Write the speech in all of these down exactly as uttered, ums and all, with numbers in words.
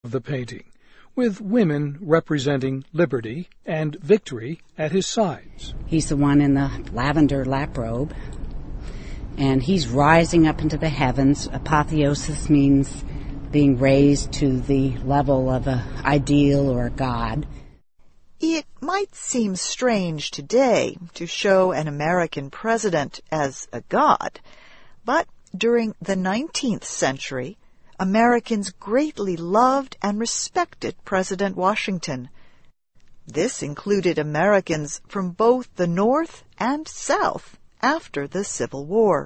of the painting, with women representing liberty and victory at his sides. He's the one in the lavender lap robe, and he's rising up into the heavens. Apotheosis means being raised to the level of an ideal or a god. It might seem strange today to show an American president as a god, but during the nineteenth century, Americans greatly loved and respected President Washington. This included Americans from both the North and South after the Civil War.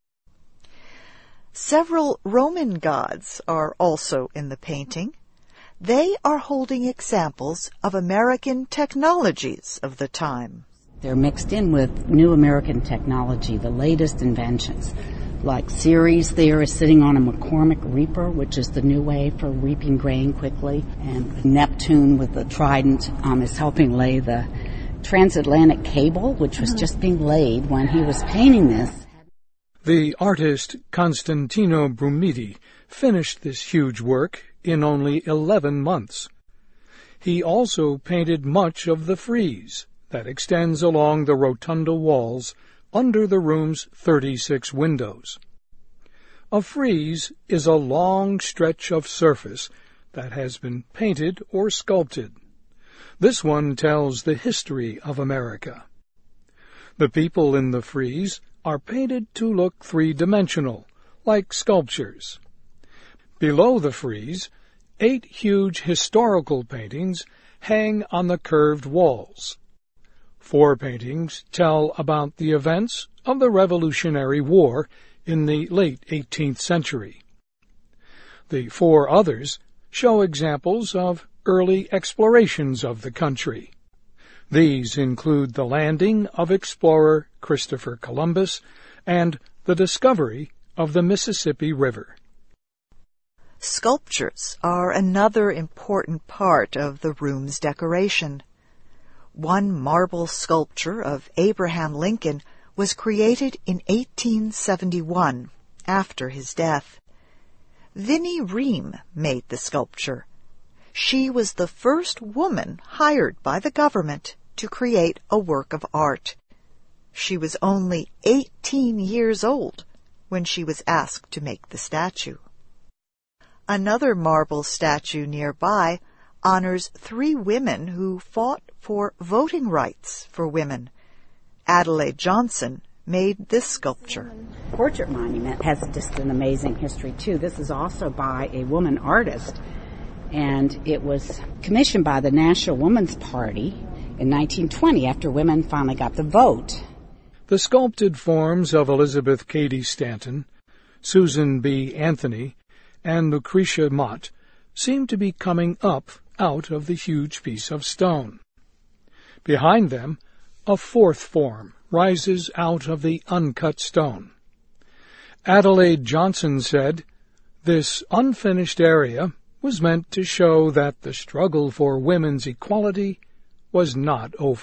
Several Roman gods are also in the painting. They are holding examples of American technologies of the time. They're mixed in with new American technology, the latest inventions. Like Ceres there is sitting on a McCormick reaper, which is the new way for reaping grain quickly. And Neptune with the trident um, is helping lay the transatlantic cable, which was just being laid when he was painting this. The artist Constantino Brumidi finished this huge work in only eleven months. He also painted much of the frieze that extends along the rotunda walls under the room's thirty-six windows. A frieze is a long stretch of surface that has been painted or sculpted. This one tells the history of America. The people in the frieze are painted to look three-dimensional, like sculptures. Below the frieze, eight huge historical paintings hang on the curved walls. Four paintings tell about the events of the Revolutionary War in the late eighteenth century. The four others show examples of early explorations of the country. These include the landing of explorer Christopher Columbus and the discovery of the Mississippi River. Sculptures are another important part of the room's decoration. One marble sculpture of Abraham Lincoln was created in eighteen seventy-one, after his death. Vinnie Ream made the sculpture. She was the first woman hired by the government to create a work of art. She was only eighteen years old when she was asked to make the statue. Another marble statue nearby honors three women who fought for voting rights for women. Adelaide Johnson made this sculpture. Portrait monument has just an amazing history, too. This is also by a woman artist, and it was commissioned by the National Woman's Party in nineteen twenty after women finally got the vote. The sculpted forms of Elizabeth Cady Stanton, Susan B. Anthony, and Lucretia Mott seem to be coming up out of the huge piece of stone. Behind them, a fourth form rises out of the uncut stone. Adelaide Johnson said, "This unfinished area was meant to show that the struggle for women's equality was not over."